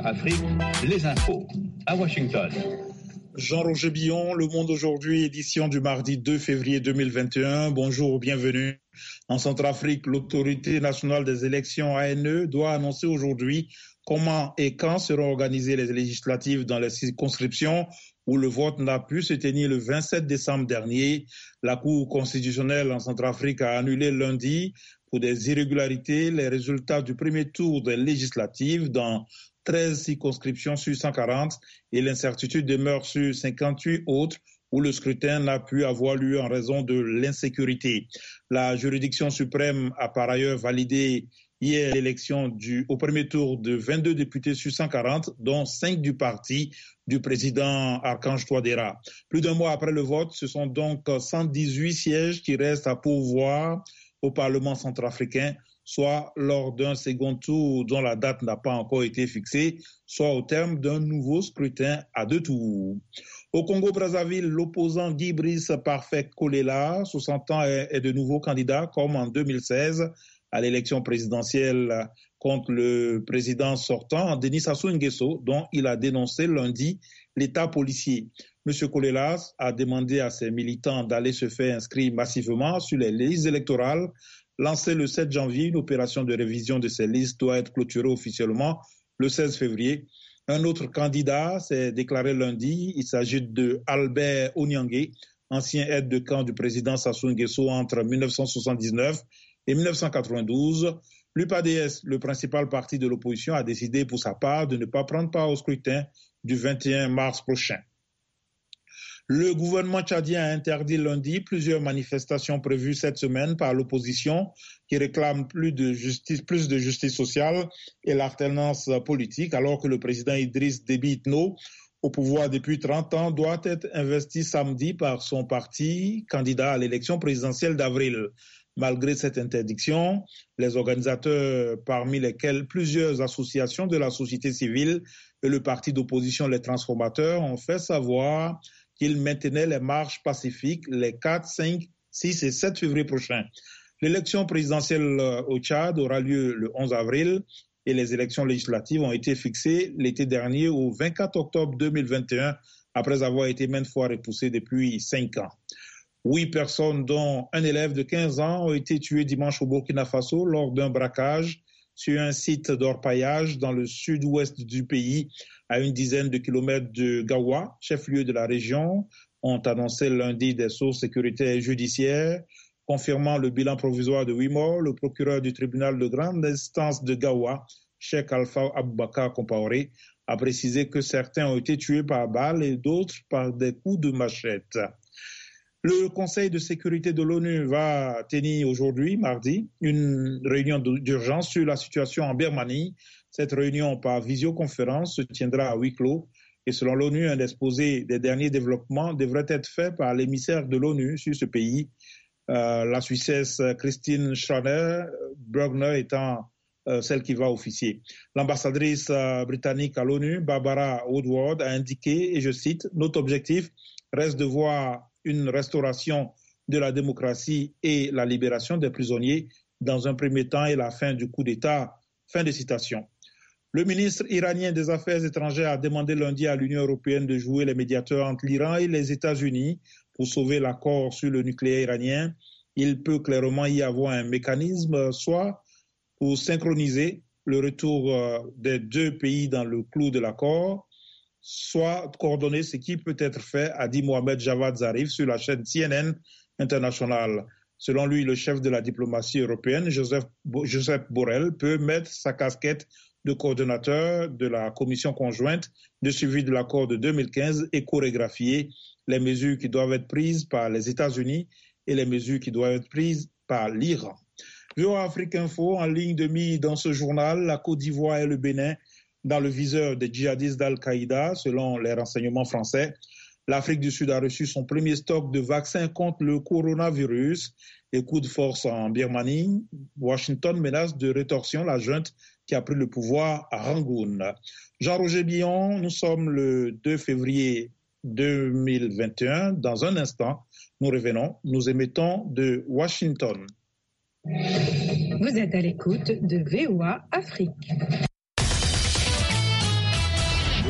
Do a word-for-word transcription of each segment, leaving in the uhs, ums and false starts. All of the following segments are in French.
Afrique, les infos. À Washington. Jean-Roger Billon, Le Monde aujourd'hui, édition du mardi deux février deux mille vingt et un. Bonjour, bienvenue. En Centrafrique, l'autorité nationale des élections A N E doit annoncer aujourd'hui comment et quand seront organisées les législatives dans les circonscriptions où le vote n'a pu se tenir le vingt-sept décembre dernier. La Cour constitutionnelle en Centrafrique a annulé lundi pour des irrégularités les résultats du premier tour des législatives dans treize circonscriptions sur cent quarante et l'incertitude demeure sur cinquante-huit autres où le scrutin n'a pu avoir lieu en raison de l'insécurité. La juridiction suprême a par ailleurs validé hier l'élection du, au premier tour de vingt-deux députés sur cent quarante, dont cinq du parti du président Archange Touadéra. Plus d'un mois après le vote, ce sont donc cent dix-huit sièges qui restent à pourvoir au Parlement centrafricain, soit lors d'un second tour dont la date n'a pas encore été fixée, soit au terme d'un nouveau scrutin à deux tours. Au Congo-Brazzaville, l'opposant Guy Brice Parfait Kolela, soixante ans, est de nouveau candidat comme en deux mille seize à l'élection présidentielle contre le président sortant Denis Sassou Nguesso, dont il a dénoncé lundi l'état policier. M. Kolela a demandé à ses militants d'aller se faire inscrire massivement sur les listes électorales. Lancée le sept janvier, une opération de révision de ces listes doit être clôturée officiellement le seize février. Un autre candidat s'est déclaré lundi. Il s'agit de Albert Onyangue, ancien aide de camp du président Sassou Nguesso entre mille neuf cent soixante-dix-neuf et mille neuf cent quatre-vingt-douze. L'U P A D S, le principal parti de l'opposition, a décidé pour sa part de ne pas prendre part au scrutin du vingt et un mars prochain. Le gouvernement tchadien a interdit lundi plusieurs manifestations prévues cette semaine par l'opposition qui réclame plus de justice, plus de justice sociale et l'alternance politique, alors que le président Idriss Déby Itno, au pouvoir depuis trente ans, doit être investi samedi par son parti, candidat à l'élection présidentielle d'avril. Malgré cette interdiction, les organisateurs, parmi lesquels plusieurs associations de la société civile et le parti d'opposition Les Transformateurs, ont fait savoir qu'ils maintenaient les marches pacifiques les quatre, cinq, six et sept février prochains. L'élection présidentielle au Tchad aura lieu le onze avril et les élections législatives ont été fixées l'été dernier au vingt-quatre octobre deux mille vingt et un après avoir été maintes fois repoussées depuis cinq ans. Huit personnes, dont un élève de quinze ans, ont été tuées dimanche au Burkina Faso lors d'un braquage sur un site d'orpaillage dans le sud-ouest du pays, à une dizaine de kilomètres de Gawa, chef-lieu de la région, ont annoncé lundi des sources sécuritaires et judiciaires. Confirmant le bilan provisoire de huit morts, le procureur du tribunal de grande instance de Gawa, Cheikh Alpha Aboubakar Compaoré, a précisé que certains ont été tués par balle et d'autres par des coups de machette. Le Conseil de sécurité de l'ONU va tenir aujourd'hui, mardi, une réunion d'urgence sur la situation en Birmanie. Cette réunion par visioconférence se tiendra à huis clos et selon l'ONU, un exposé des derniers développements devrait être fait par l'émissaire de l'ONU sur ce pays, euh, la Suissesse Christine Schraner-Burgener étant euh, celle qui va officier. L'ambassadrice euh, britannique à l'ONU, Barbara Woodward, a indiqué, et je cite, « Notre objectif reste de voir une restauration de la démocratie et la libération des prisonniers dans un premier temps et la fin du coup d'État ». Fin de citation. Le ministre iranien des Affaires étrangères a demandé lundi à l'Union européenne de jouer les médiateurs entre l'Iran et les États-Unis pour sauver l'accord sur le nucléaire iranien. Il peut clairement y avoir un mécanisme, soit pour synchroniser le retour des deux pays dans le clou de l'accord, soit coordonner ce qui peut être fait, a dit Mohamed Javad Zarif sur la chaîne C N N International. Selon lui, le chef de la diplomatie européenne, Joseph, Joseph Borrell, peut mettre sa casquette de coordonnateur de la commission conjointe de suivi de l'accord de deux mille quinze et chorégraphier les mesures qui doivent être prises par les États-Unis et les mesures qui doivent être prises par l'Iran. V O A Afrique Info, en ligne de mire dans ce journal, la Côte d'Ivoire et le Bénin dans le viseur des djihadistes d'Al-Qaïda, selon les renseignements français. L'Afrique du Sud a reçu son premier stock de vaccins contre le coronavirus. Et coup de force en Birmanie, Washington menace de rétorsion la junte qui a pris le pouvoir à Rangoon. Jean-Roger Billon, nous sommes le deux février deux mille vingt et un. Dans un instant, nous revenons, nous émettons de Washington. Vous êtes à l'écoute de V O A Afrique.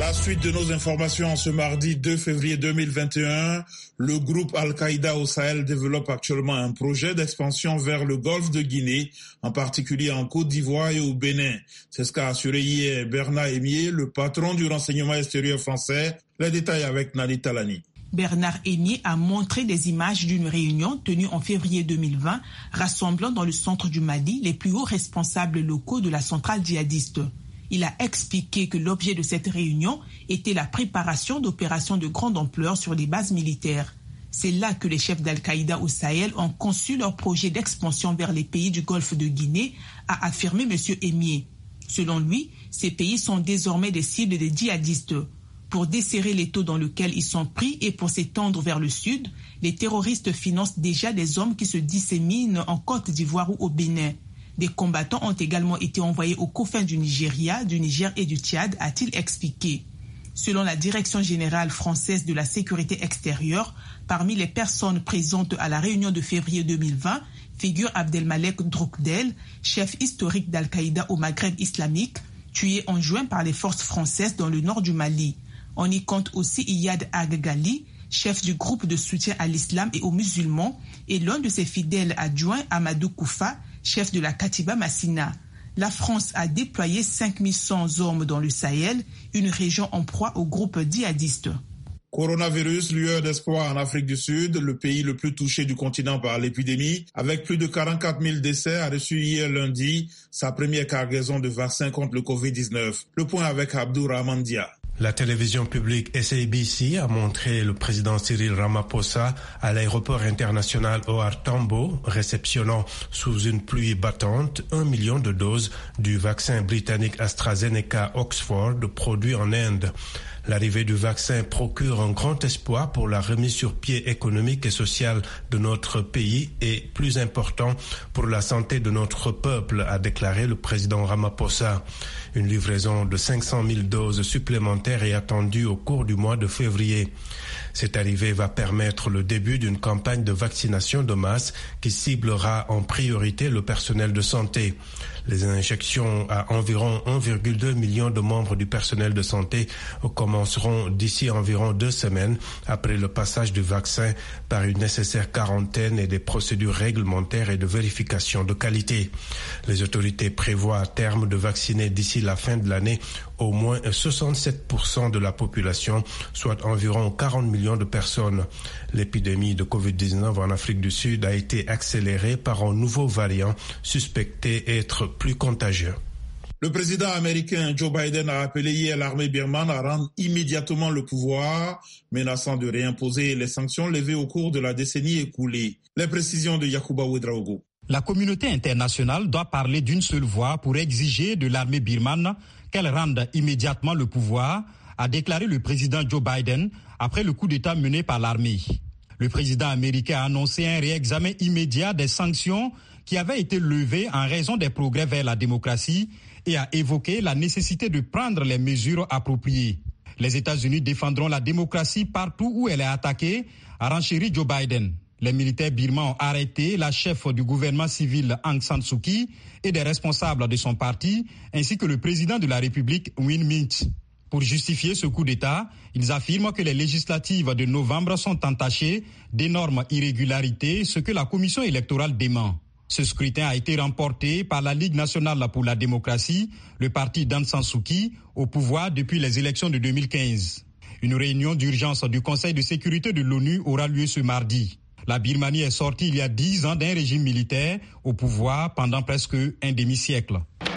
La suite de nos informations ce mardi deux février deux mille vingt et un, le groupe Al-Qaïda au Sahel développe actuellement un projet d'expansion vers le golfe de Guinée, en particulier en Côte d'Ivoire et au Bénin. C'est ce qu'a assuré hier Bernard Hémier, le patron du renseignement extérieur français. Les détails avec Nani Talani. Bernard Hémier a montré des images d'une réunion tenue en février deux mille vingt, rassemblant dans le centre du Mali les plus hauts responsables locaux de la centrale djihadiste. Il a expliqué que l'objet de cette réunion était la préparation d'opérations de grande ampleur sur les bases militaires. C'est là que les chefs d'Al-Qaïda au Sahel ont conçu leur projet d'expansion vers les pays du golfe de Guinée, a affirmé M. Hémier. Selon lui, ces pays sont désormais des cibles des djihadistes. Pour desserrer l'étau dans lequel ils sont pris et pour s'étendre vers le sud, les terroristes financent déjà des hommes qui se disséminent en Côte d'Ivoire ou au Bénin. Des combattants ont également été envoyés aux confins du Nigeria, du Niger et du Tchad, a-t-il expliqué. Selon la Direction générale française de la sécurité extérieure, parmi les personnes présentes à la réunion de février deux mille vingt, figure Abdelmalek Droukdel, chef historique d'Al-Qaïda au Maghreb islamique, tué en juin par les forces françaises dans le nord du Mali. On y compte aussi Iyad Ag-Ghali, chef du groupe de soutien à l'islam et aux musulmans, et l'un de ses fidèles adjoints, Amadou Koufa, chef de la Katiba Massina. La France a déployé cinq mille cent hommes dans le Sahel, une région en proie au groupe djihadiste. Coronavirus, lueur d'espoir en Afrique du Sud, le pays le plus touché du continent par l'épidémie, avec plus de quarante-quatre mille décès, a reçu hier lundi sa première cargaison de vaccins contre le covid dix-neuf. Le point avec Abdou Rahman Dia. La télévision publique S A B C a montré le président Cyril Ramaphosa à l'aéroport international O R Tambo, réceptionnant sous une pluie battante un million de doses du vaccin britannique AstraZeneca Oxford produit en Inde. L'arrivée du vaccin procure un grand espoir pour la remise sur pied économique et sociale de notre pays et, plus important, pour la santé de notre peuple, a déclaré le président Ramaphosa. Une livraison de cinq cent mille doses supplémentaires est attendue au cours du mois de février. Cette arrivée va permettre le début d'une campagne de vaccination de masse qui ciblera en priorité le personnel de santé. Les injections à environ un virgule deux million de membres du personnel de santé commenceront d'ici environ deux semaines après le passage du vaccin par une nécessaire quarantaine et des procédures réglementaires et de vérification de qualité. Les autorités prévoient à terme de vacciner d'ici la fin de l'année au moins soixante-sept pour cent de la population, soit environ quarante millions de personnes. L'épidémie de covid dix-neuf en Afrique du Sud a été accélérée par un nouveau variant suspecté être plus contagieux. Le président américain Joe Biden a appelé hier l'armée birmane à rendre immédiatement le pouvoir, menaçant de réimposer les sanctions levées au cours de la décennie écoulée. Les précisions de Yacouba Ouedraogo. La communauté internationale doit parler d'une seule voix pour exiger de l'armée birmane qu'elle rende immédiatement le pouvoir, a déclaré le président Joe Biden après le coup d'État mené par l'armée. Le président américain a annoncé un réexamen immédiat des sanctions qui avaient été levées en raison des progrès vers la démocratie et a évoqué la nécessité de prendre les mesures appropriées. Les États-Unis défendront la démocratie partout où elle est attaquée, a renchéri Joe Biden. Les militaires birmans ont arrêté la chef du gouvernement civil Aung San Suu Kyi et des responsables de son parti, ainsi que le président de la République Win Myint. Pour justifier ce coup d'État, ils affirment que les législatives de novembre sont entachées d'énormes irrégularités, ce que la commission électorale dément. Ce scrutin a été remporté par la Ligue nationale pour la démocratie, le parti d'Aung San Suu Kyi, au pouvoir depuis les élections de deux mille quinze. Une réunion d'urgence du Conseil de sécurité de l'ONU aura lieu ce mardi. La Birmanie est sortie il y a dix ans d'un régime militaire au pouvoir pendant presque un demi-siècle.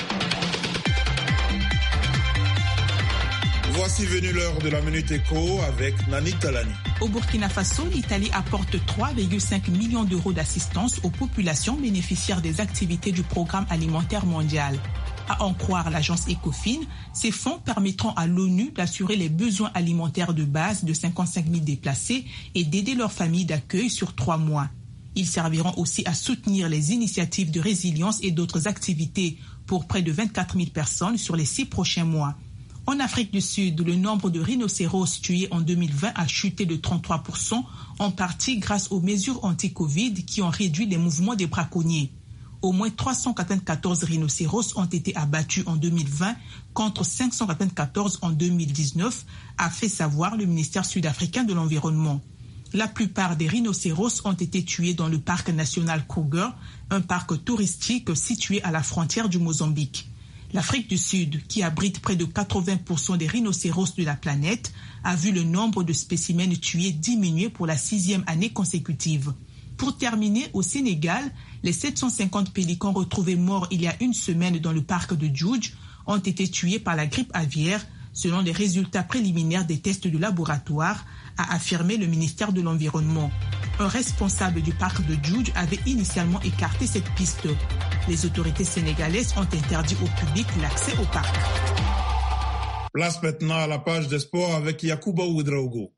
Voici venue l'heure de la Minute Éco avec Nani Talani. Au Burkina Faso, l'Italie apporte trois virgule cinq millions d'euros d'assistance aux populations bénéficiaires des activités du Programme alimentaire mondial. À en croire l'agence Ecofin, ces fonds permettront à l'ONU d'assurer les besoins alimentaires de base de cinquante-cinq mille déplacés et d'aider leurs familles d'accueil sur trois mois. Ils serviront aussi à soutenir les initiatives de résilience et d'autres activités pour près de vingt-quatre mille personnes sur les six prochains mois. En Afrique du Sud, le nombre de rhinocéros tués en deux mille vingt a chuté de trente-trois pour cent, en partie grâce aux mesures anti-Covid qui ont réduit les mouvements des braconniers. Au moins trois cent quatre-vingt-quatorze rhinocéros ont été abattus en deux mille vingt contre cinq cent quatre-vingt-quatorze en deux mille dix-neuf, a fait savoir le ministère sud-africain de l'Environnement. La plupart des rhinocéros ont été tués dans le parc national Kruger, un parc touristique situé à la frontière du Mozambique. L'Afrique du Sud, qui abrite près de quatre-vingts pour cent des rhinocéros de la planète, a vu le nombre de spécimens tués diminuer pour la sixième année consécutive. Pour terminer, au Sénégal, les sept cent cinquante pélicans retrouvés morts il y a une semaine dans le parc de Djoudj ont été tués par la grippe aviaire, selon les résultats préliminaires des tests de laboratoire, a affirmé le ministère de l'Environnement. Un responsable du parc de Djoudj avait initialement écarté cette piste. Les autorités sénégalaises ont interdit au public l'accès au parc. Place maintenant à la page des sports avec Yacouba Ouedraogo.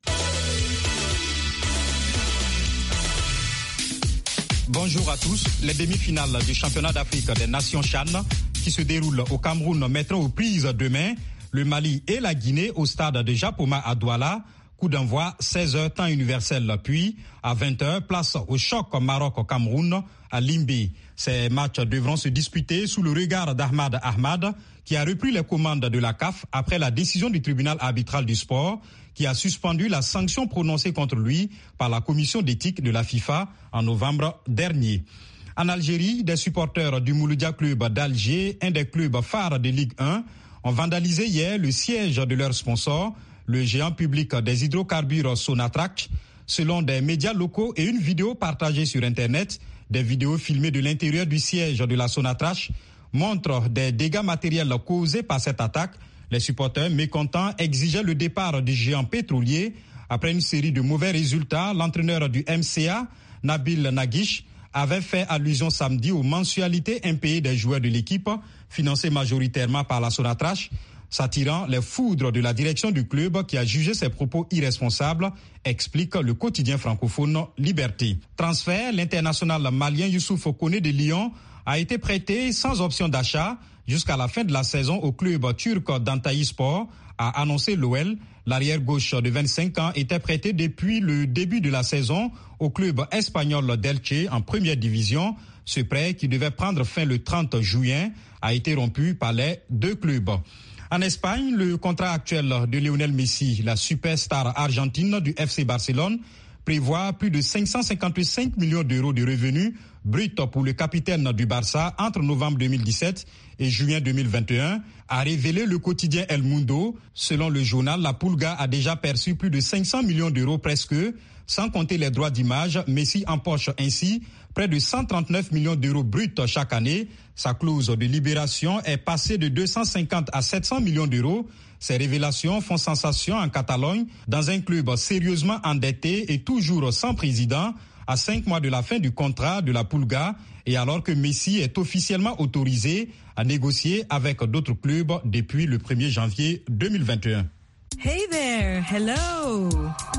Bonjour à tous. Les demi-finales du championnat d'Afrique des Nations CHAN qui se déroulent au Cameroun mettront aux prises demain le Mali et la Guinée au stade de Japoma à Douala. Coup d'envoi seize heures temps universel. Puis à vingt heures, place au choc Maroc-Cameroun à Limbé. Ces matchs devront se disputer sous le regard d'Ahmad Ahmad qui a repris les commandes de la C A F après la décision du tribunal arbitral du sport qui a suspendu la sanction prononcée contre lui par la commission d'éthique de la FIFA en novembre dernier. En Algérie, des supporters du Mouloudia Club d'Alger, un des clubs phares de Ligue un, ont vandalisé hier le siège de leur sponsor, le géant public des hydrocarbures Sonatrach. Selon des médias locaux et une vidéo partagée sur Internet, des vidéos filmées de l'intérieur du siège de la Sonatrach montrent des dégâts matériels causés par cette attaque. Les supporters mécontents exigeaient le départ du géant pétrolier. Après une série de mauvais résultats, l'entraîneur du M C A, Nabil Naguich, avait fait allusion samedi aux mensualités impayées des joueurs de l'équipe, financées majoritairement par la Sonatrach, s'attirant les foudres de la direction du club qui a jugé ses propos irresponsables, explique le quotidien francophone Liberté. Transfert, l'international malien Youssouf Koné de Lyon a été prêté sans option d'achat jusqu'à la fin de la saison au club turc d'Antalya Sport, a annoncé l'O L. L'arrière-gauche de vingt-cinq ans était prêté depuis le début de la saison au club espagnol d'Elche en première division. Ce prêt, qui devait prendre fin le trente juin, a été rompu par les deux clubs. En Espagne, le contrat actuel de Lionel Messi, la superstar argentine du F C Barcelone, prévoit plus de cinq cent cinquante-cinq millions d'euros de revenus bruts pour le capitaine du Barça entre novembre deux mille dix-sept et juin deux mille vingt et un, a révélé le quotidien El Mundo. Selon le journal, la Pulga a déjà perçu plus de cinq cents millions d'euros presque, sans compter les droits d'image. Messi empoche ainsi près de cent trente-neuf millions d'euros bruts chaque année. Sa clause de libération est passée de deux cent cinquante à sept cents millions d'euros. Ces révélations font sensation en Catalogne, dans un club sérieusement endetté et toujours sans président, à cinq mois de la fin du contrat de la Pulga, et alors que Messi est officiellement autorisé à négocier avec d'autres clubs depuis le premier janvier deux mille vingt et un. Hey there, hello!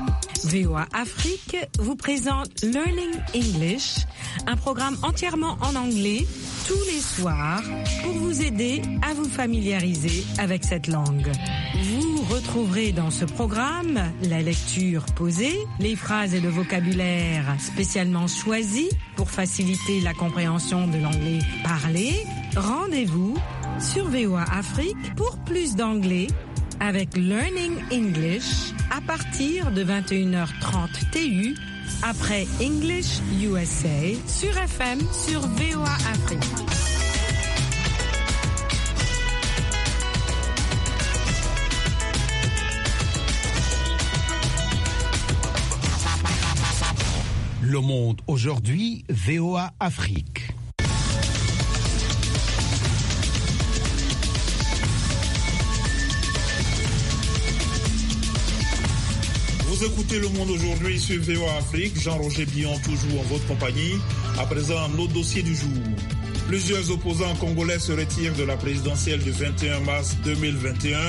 V O A Afrique vous présente Learning English, un programme entièrement en anglais tous les soirs pour vous aider à vous familiariser avec cette langue. Vous retrouverez dans ce programme la lecture posée, les phrases et le vocabulaire spécialement choisis pour faciliter la compréhension de l'anglais parlé. Rendez-vous sur V O A Afrique pour plus d'anglais avec Learning English à partir de vingt et une heures trente T U après English U S A sur F M sur V O A Afrique. Le monde aujourd'hui, V O A Afrique. Vous écoutez Le Monde aujourd'hui sur V O A Afrique. Jean-Roger Billon, toujours en votre compagnie. À présent, nos dossiers du jour. Plusieurs opposants congolais se retirent de la présidentielle du vingt et un mars deux mille vingt et un.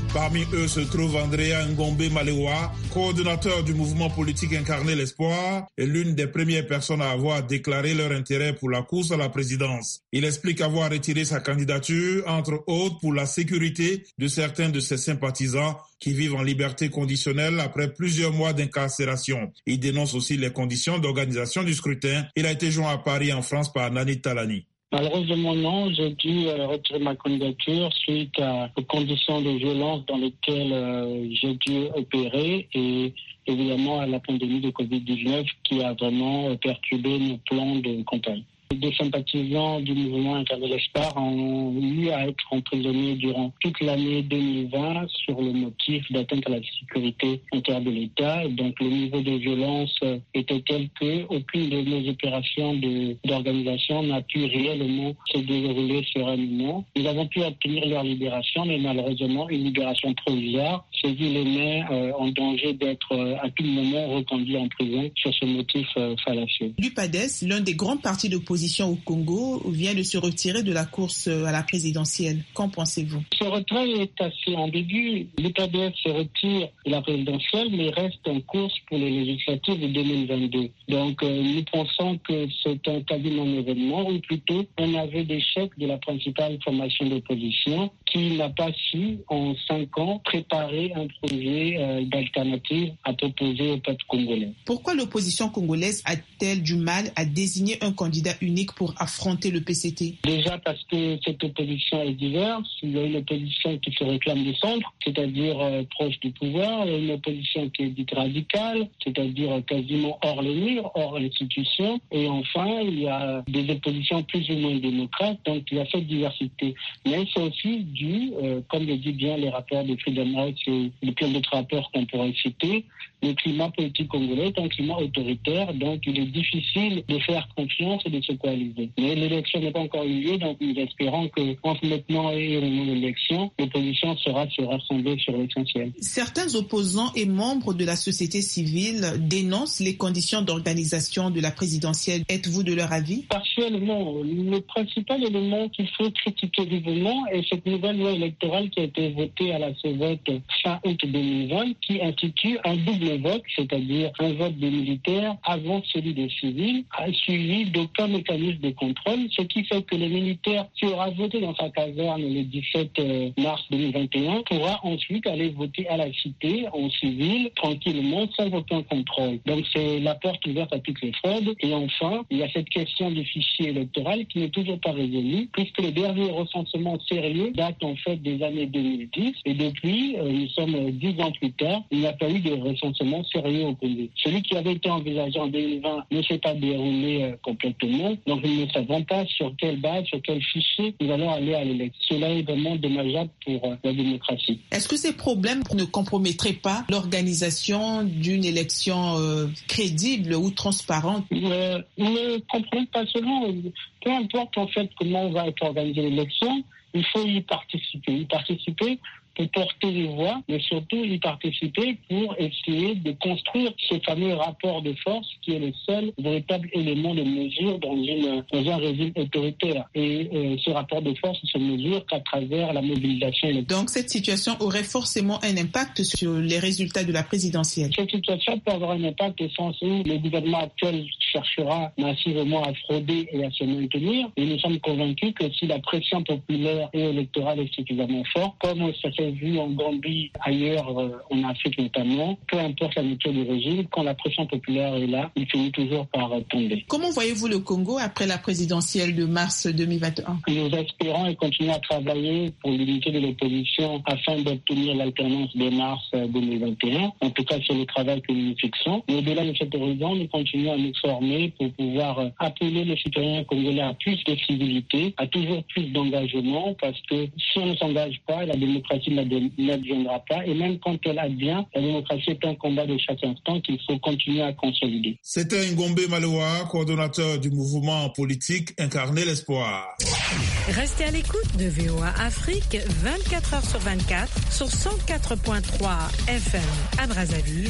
Parmi eux se trouve Andrea Ngombe Malewa, coordonnateur du mouvement politique Incarner l'Espoir et l'une des premières personnes à avoir déclaré leur intérêt pour la course à la présidence. Il explique avoir retiré sa candidature, entre autres pour la sécurité de certains de ses sympathisants qui vivent en liberté conditionnelle après plusieurs mois d'incarcération. Il dénonce aussi les conditions d'organisation du scrutin. Il a été joint à Paris en France par Nani Talani. Malheureusement, non, j'ai dû euh, retirer ma candidature suite à, aux conditions de violence dans lesquelles euh, j'ai dû opérer et évidemment à la pandémie de covid dix-neuf qui a vraiment euh, perturbé nos plans de campagne. Des sympathisants du mouvement Incarner l'Espoir ont eu à être emprisonnés durant toute l'année deux mille vingt sur le motif d'atteinte à la sécurité intérieure de l'État. Donc le niveau de violence était tel qu'aucune de nos opérations de, d'organisation n'a pu réellement se dérouler sereinement. Nous avons pu obtenir leur libération, mais malheureusement une libération provisoire, ce qui les met euh, en danger d'être euh, à tout moment reconduits en prison sur ce motif euh, fallacieux. L'U P A D E S, l'un des grands partis d'opposition au Congo, vient de se retirer de la course à la présidentielle. Qu'en pensez-vous? Ce retrait est assez ambigu. L'U P A D E S se retire de la présidentielle, mais reste en course pour les législatives de deux mille vingt-deux. Donc euh, nous pensons que c'est un quasiment événement, ou plutôt un aveu d'échec de la principale formation d'opposition qui n'a pas su, en cinq ans, préparer un projet euh, d'alternative à proposer au peuple congolais. Pourquoi l'opposition congolaise a-t-elle du mal à désigner un candidat unique pour affronter le P C T? Déjà parce que cette opposition est diverse. Il y a une opposition qui se réclame du centre, c'est-à-dire euh, proche du pouvoir. Il y a une opposition qui est dite radicale, c'est-à-dire euh, quasiment hors les murs, hors l'institution. Et enfin, il y a des oppositions plus ou moins démocrates. Donc il y a cette diversité. Mais c'est aussi dû, euh, comme le dit bien les rapports de Freedom House et de plein d'autres rapports qu'on pourrait citer, le climat politique congolais est un climat autoritaire, donc il est difficile de faire confiance et de se coaliser. Mais l'élection n'est pas encore eu lieu, donc nous espérons qu'entre maintenant et au moment de l'élection, l'opposition sera se rassembler sur l'essentiel. Certains opposants et membres de la société civile dénoncent les conditions d'organisation de la présidentielle. Êtes-vous de leur avis? Partiellement. Le principal élément qu'il faut critiquer vivement est cette nouvelle loi électorale qui a été votée à la vote fin août deux mille vingt, qui institue un double vote, c'est-à-dire un vote des militaires avant celui des civils, suivi d'aucun mécanisme de contrôle, ce qui fait que le militaire qui aura voté dans sa caserne le dix-sept mars deux mille vingt et un pourra ensuite aller voter à la cité en civil, tranquillement, sans aucun contrôle. Donc c'est la porte ouverte à toutes les fraudes. Et enfin, il y a cette question du fichier électoral qui n'est toujours pas résolue, puisque le dernier recensement sérieux date en fait des années deux mille dix, et depuis, euh, nous sommes dix ans plus tard, il n'y a pas eu de recensement sérieux au Congo. Celui qui avait été envisagé en deux mille vingt ne s'est pas déroulé euh, complètement, donc nous ne savons pas sur quelle base, sur quel fichier nous allons aller à l'élection. Cela est vraiment dommageable pour euh, la démocratie. Est-ce que ces problèmes ne compromettraient pas l'organisation d'une élection euh, crédible ou transparente? euh, Ne compromettent pas seulement, peu importe en fait comment va être organisée l'élection, il faut y participer. Y participer pour porter les voix, mais surtout y participer pour essayer de construire ce fameux rapport de force qui est le seul véritable élément de mesure dans, une, dans un régime autoritaire. Et euh, ce rapport de force se mesure qu'à travers la mobilisation électorale. Donc cette situation aurait forcément un impact sur les résultats de la présidentielle. Cette situation peut avoir un impact au sens où le gouvernement actuel cherchera massivement à frauder et à se maintenir. Et nous sommes convaincus que si la pression populaire et électorale est suffisamment forte, comme ça s'est vu en Gambie, ailleurs, euh, en Afrique notamment, peu importe la nature du régime, quand la pression populaire est là, il finit toujours par euh, tomber. Comment voyez-vous le Congo après la présidentielle de mars deux mille vingt et un? Nous espérons et continuons à travailler pour l'unité de l'opposition afin d'obtenir l'alternance de mars deux mille vingt et un. En tout cas, c'est le travail que nous fixons. Mais au-delà de cet horizon, nous continuons à nous former pour pouvoir euh, appeler les citoyens congolais à plus de civilité, à toujours plus d'engagement, parce que si on ne s'engage pas, la démocratie n'adviendra pas. Et même quand elle advient, la démocratie est un combat de chaque instant qu'il faut continuer à consolider. C'était Ngombe Malewa, coordonnateur du mouvement politique Incarner l'Espoir. Restez à l'écoute de V O A Afrique vingt-quatre heures sur vingt-quatre sur cent quatre point trois F M à Brazzaville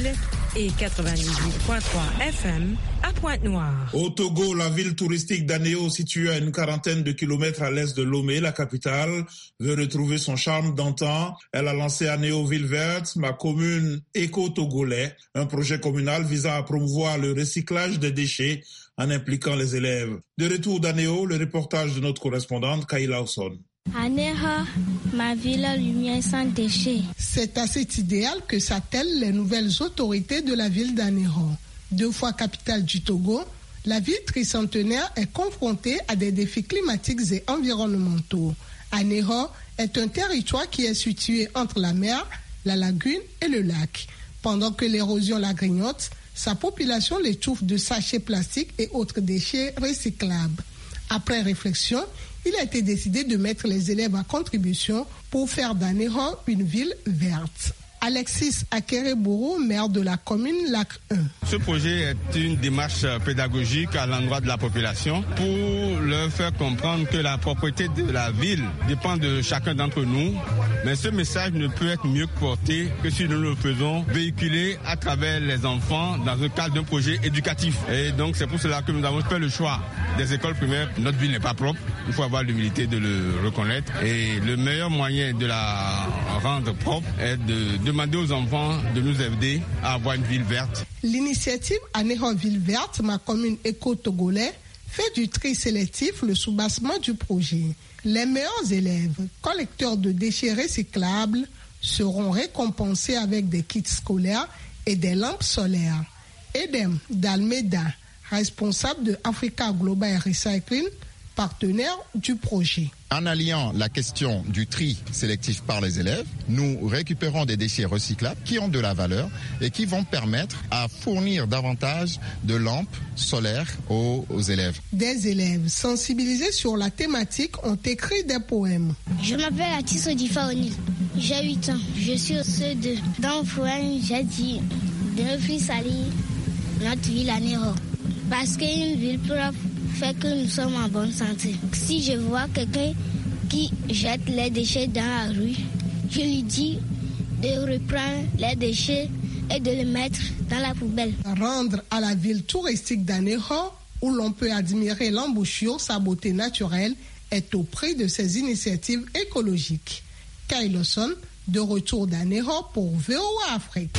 et quatre-vingt-dix-huit point trois F M à Pointe-Noire. Au Togo, la ville touristique d'Anéo, située à une quarantaine de kilomètres à l'est de Lomé, la capitale, veut retrouver son charme d'antan. Elle a lancé Anéo Ville Verte, ma commune éco-togolais, un projet communal visant à promouvoir le recyclage des déchets en impliquant les élèves. De retour d'Anéo, le reportage de notre correspondante Kaila Osson. Aného, ma ville lumière sans déchets. C'est à cet idéal que s'attellent les nouvelles autorités de la ville d'Aného. Deux fois capitale du Togo, la ville tricentenaire est confrontée à des défis climatiques et environnementaux. Aného est un territoire qui est situé entre la mer, la lagune et le lac. Pendant que l'érosion la grignote, sa population l'étouffe de sachets plastiques et autres déchets recyclables. Après réflexion, il a été décidé de mettre les élèves à contribution pour faire d'Aného une ville verte. Alexis Akerebourou, maire de la commune Lac un. Ce projet est une démarche pédagogique à l'endroit de la population pour leur faire comprendre que la propriété de la ville dépend de chacun d'entre nous. Mais ce message ne peut être mieux porté que si nous le faisons véhiculer à travers les enfants dans le cadre d'un projet éducatif. Et donc c'est pour cela que nous avons fait le choix des écoles primaires. Notre ville n'est pas propre, il faut avoir l'humilité de le reconnaître. Et le meilleur moyen de la rendre propre est de demander aux enfants de nous aider à avoir une ville verte. L'initiative Aného Ville Verte, ma commune éco-togolais, fait du tri sélectif le soubassement du projet. Les meilleurs élèves, collecteurs de déchets recyclables, seront récompensés avec des kits scolaires et des lampes solaires. Edem Dalmeda, responsable de Africa Global Recycling, partenaire du projet. En alliant la question du tri sélectif par les élèves, nous récupérons des déchets recyclables qui ont de la valeur et qui vont permettre à fournir davantage de lampes solaires aux, aux élèves. Des élèves sensibilisés sur la thématique ont écrit des poèmes. Je m'appelle Atis Odifa Onil, j'ai huit ans, je suis au C E deux. Dans le poème, j'ai dit de ne plus salir notre ville Aného. Parce qu'une ville propre fait que nous sommes en bonne santé. Si je vois quelqu'un qui jette les déchets dans la rue, je lui dis de reprendre les déchets et de les mettre dans la poubelle. Rendre à la ville touristique d'Aného, où l'on peut admirer l'embouchure, sa beauté naturelle, est au prix de ces initiatives écologiques. Kyle Lawson, de retour d'Aného pour V O A Afrique.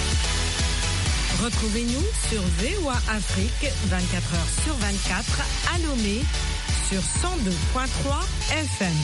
Retrouvez-nous sur V O A Afrique vingt-quatre heures sur vingt-quatre à Lomé sur cent deux point trois F M.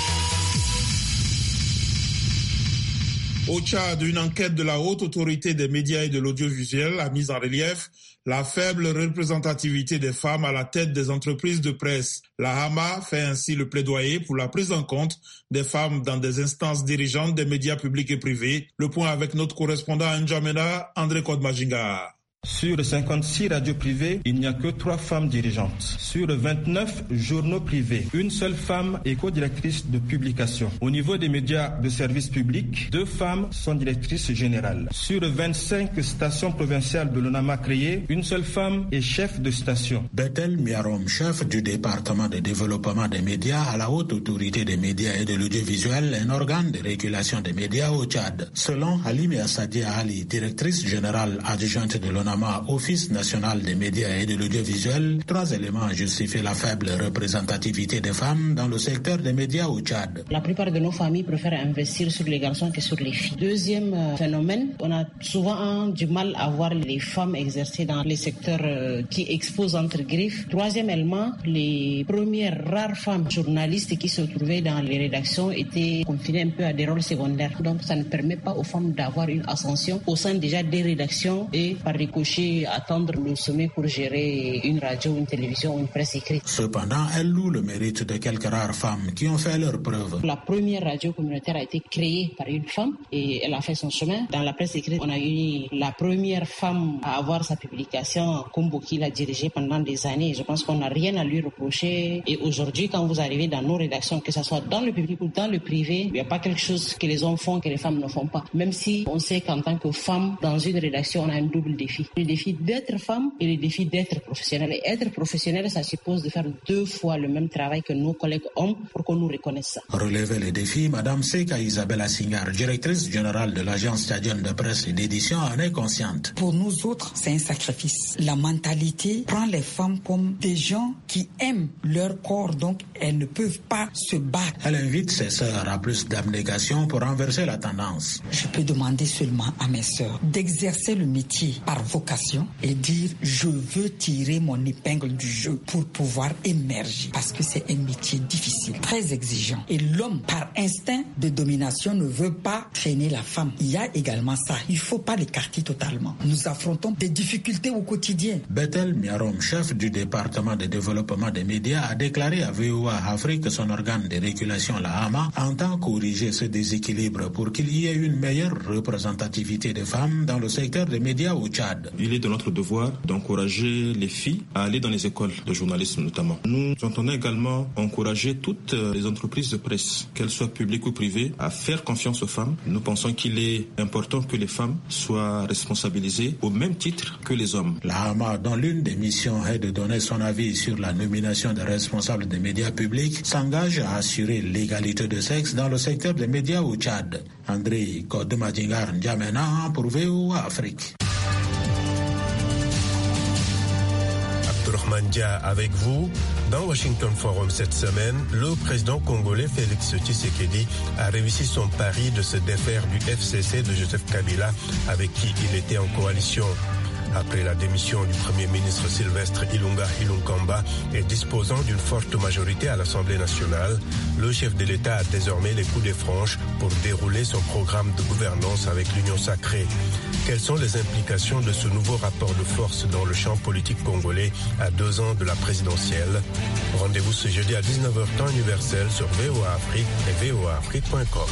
Au Tchad, une enquête de la Haute Autorité des médias et de l'audiovisuel a mis en relief la faible représentativité des femmes à la tête des entreprises de presse. La Hama fait ainsi le plaidoyer pour la prise en compte des femmes dans des instances dirigeantes des médias publics et privés. Le point avec notre correspondant à N'Djamena, André Kodmajinga. Sur cinquante-six radios privées, il n'y a que trois femmes dirigeantes. Sur vingt-neuf journaux privés, une seule femme est co-directrice de publication. Au niveau des médias de service public, deux femmes sont directrices générales. Sur vingt-cinq stations provinciales de l'ONAMA créées, une seule femme est chef de station. Bethel Miarom, chef du département de développement des médias à la Haute Autorité des médias et de l'audiovisuel, un organe de régulation des médias au Tchad. Selon Halimi Assadia Ali, directrice générale adjointe de l'ONAMA, Office national des médias et de l'audiovisuel, trois éléments justifient la faible représentativité des femmes dans le secteur des médias au Tchad. La plupart de nos familles préfèrent investir sur les garçons que sur les filles. Deuxième euh, phénomène, on a souvent du mal à voir les femmes exercer dans les secteurs euh, qui exposent entre griffes. Troisième élément, les premières rares femmes journalistes qui se trouvaient dans les rédactions étaient confinées un peu à des rôles secondaires. Donc ça ne permet pas aux femmes d'avoir une ascension au sein déjà des rédactions et par ricochet attendre le sommet pour gérer une radio, une télévision, une presse écrite. Cependant, elle loue le mérite de quelques rares femmes qui ont fait leurs preuves. La première radio communautaire a été créée par une femme et elle a fait son chemin. Dans la presse écrite, on a eu la première femme à avoir sa publication, Kombo, qui l'a dirigée pendant des années. Je pense qu'on n'a rien à lui reprocher. Et aujourd'hui, quand vous arrivez dans nos rédactions, que ce soit dans le public ou dans le privé, il n'y a pas quelque chose que les hommes font que les femmes ne font pas. Même si on sait qu'en tant que femme, dans une rédaction, on a un double défi. Le défi d'être femme et le défi d'être professionnel. Et être professionnel, ça suppose de faire deux fois le même travail que nos collègues hommes pour qu'on nous reconnaisse ça. Relever les défis, Madame Seka Isabelle Assingar, directrice générale de l'agence tchadienne de presse et d'édition, en est consciente. Pour nous autres, c'est un sacrifice. La mentalité prend les femmes comme des gens qui aiment leur corps, donc elles ne peuvent pas se battre. Elle invite ses sœurs à plus d'abnégation pour renverser la tendance. Je peux demander seulement à mes sœurs d'exercer le métier par vocation et dire je veux tirer mon épingle du jeu pour pouvoir émerger, parce que c'est un métier difficile, très exigeant. Et l'homme, par instinct de domination, ne veut pas traîner la femme. Il y a également ça. Il ne faut pas l'écarter totalement. Nous affrontons des difficultés au quotidien. Bethel Miarom, chef du département de développement des médias, a déclaré à V O A Afrique que son organe de régulation, la HAMA, entend corriger ce déséquilibre pour qu'il y ait une meilleure représentativité des femmes dans le secteur des médias au Tchad. Il est de notre devoir d'encourager les filles à aller dans les écoles de journalisme notamment. Nous entendons également encourager toutes les entreprises de presse, qu'elles soient publiques ou privées, à faire confiance aux femmes. Nous pensons qu'il est important que les femmes soient responsabilisées au même titre que les hommes. La HAMA, dont l'une des missions est de donner son avis sur la nomination des responsables des médias publics, s'engage à assurer l'égalité de sexe dans le secteur des médias au Tchad. André Kodemadingar N'Djamena pour V O A Afrique. Mandia avec vous. Dans Washington Forum cette semaine, le président congolais Félix Tshisekedi a réussi son pari de se défaire du F C C de Joseph Kabila avec qui il était en coalition. Après la démission du Premier ministre Sylvestre Ilunga Ilunkamba et disposant d'une forte majorité à l'Assemblée nationale, le chef de l'État a désormais les coups des franches pour dérouler son programme de gouvernance avec l'Union sacrée. Quelles sont les implications de ce nouveau rapport de force dans le champ politique congolais à deux ans de la présidentielle? Rendez-vous ce jeudi à dix-neuf heures temps universel sur V O A Afrique et V O A Afrique point com.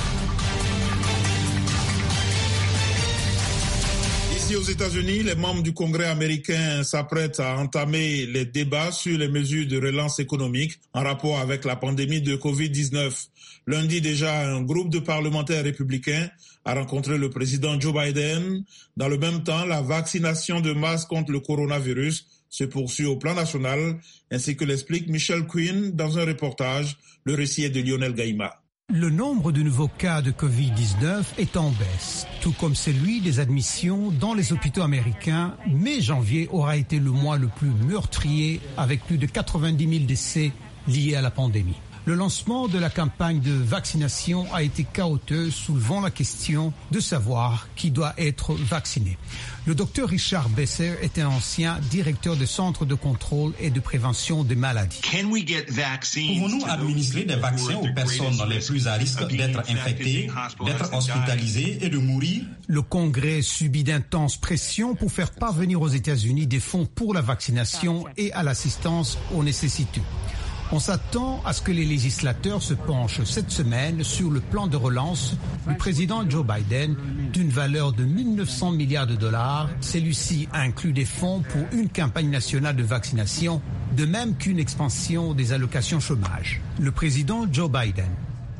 Ici aux États-Unis, les membres du Congrès américain s'apprêtent à entamer les débats sur les mesures de relance économique en rapport avec la pandémie de covid dix-neuf. Lundi déjà, un groupe de parlementaires républicains a rencontré le président Joe Biden. Dans le même temps, la vaccination de masse contre le coronavirus se poursuit au plan national, ainsi que l'explique Michel Quinn dans un reportage. Le récit est de Lionel Gaïma. Le nombre de nouveaux cas de covid dix-neuf est en baisse, tout comme celui des admissions dans les hôpitaux américains. Mais janvier aura été le mois le plus meurtrier, avec plus de quatre-vingt-dix mille décès liés à la pandémie. Le lancement de la campagne de vaccination a été chaotique, soulevant la question de savoir qui doit être vacciné. Le docteur Richard Besser est un ancien directeur de centre de contrôle et de prévention des maladies. Pouvons-nous administrer des vaccins aux personnes les plus à risque d'être infectées, d'être hospitalisées et de mourir? Le Congrès subit d'intenses pressions pour faire parvenir aux États-Unis des fonds pour la vaccination et à l'assistance aux nécessiteux. On s'attend à ce que les législateurs se penchent cette semaine sur le plan de relance du président Joe Biden d'une valeur de mille neuf cents milliards de dollars. Celui-ci inclut des fonds pour une campagne nationale de vaccination, de même qu'une expansion des allocations chômage. Le président Joe Biden.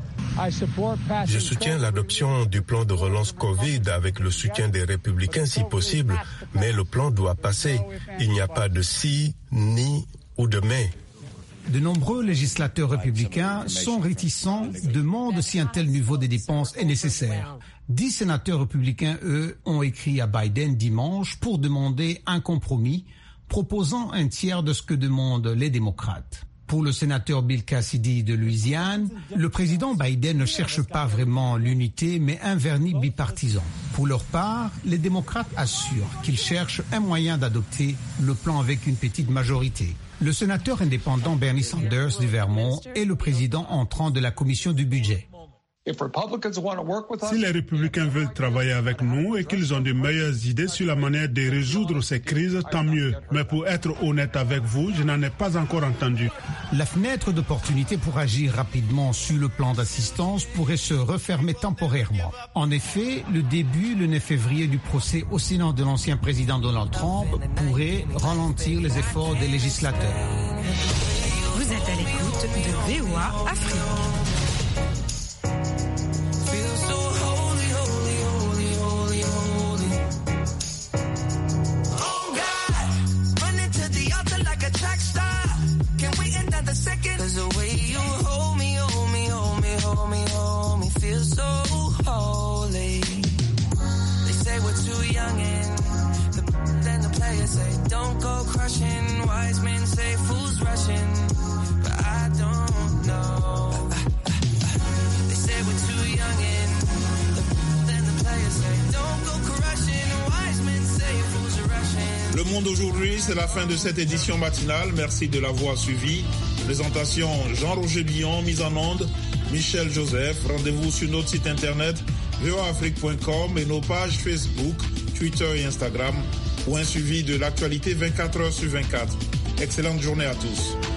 Je soutiens l'adoption du plan de relance Covid avec le soutien des républicains si possible, mais le plan doit passer. Il n'y a pas de si, ni ou de mais. De nombreux législateurs républicains sont réticents, demandent si un tel niveau de dépenses est nécessaire. Dix sénateurs républicains, eux, ont écrit à Biden dimanche pour demander un compromis, proposant un tiers de ce que demandent les démocrates. Pour le sénateur Bill Cassidy de Louisiane, le président Biden ne cherche pas vraiment l'unité, mais un vernis bipartisan. Pour leur part, les démocrates assurent qu'ils cherchent un moyen d'adopter le plan avec une petite majorité. Le sénateur indépendant Bernie Sanders du Vermont est le président entrant de la commission du budget. Si les républicains veulent travailler avec nous et qu'ils ont de meilleures idées sur la manière de résoudre ces crises, tant mieux. Mais pour être honnête avec vous, je n'en ai pas encore entendu. La fenêtre d'opportunité pour agir rapidement sur le plan d'assistance pourrait se refermer temporairement. En effet, le début le neuf février du procès au Sénat de l'ancien président Donald Trump pourrait ralentir les efforts des législateurs. Vous êtes à l'écoute de V O A Afrique. Oh hold me, hold me, feel so holy. They say we're too young and the, then the players say don't go crushing. Wise men say fools rushing, but I don't know. They say we're too young and the, then the players say don't go crushing. Wise men say fools are rushing. Le Monde aujourd'hui, c'est la fin de cette édition matinale. Merci de l'avoir suivi. Présentation Jean-Roger Billon, mise en onde Michel Joseph. Rendez-vous sur notre site internet v o a afrique point com et nos pages Facebook, Twitter et Instagram pour un suivi de l'actualité vingt-quatre heures sur vingt-quatre. Excellente journée à tous.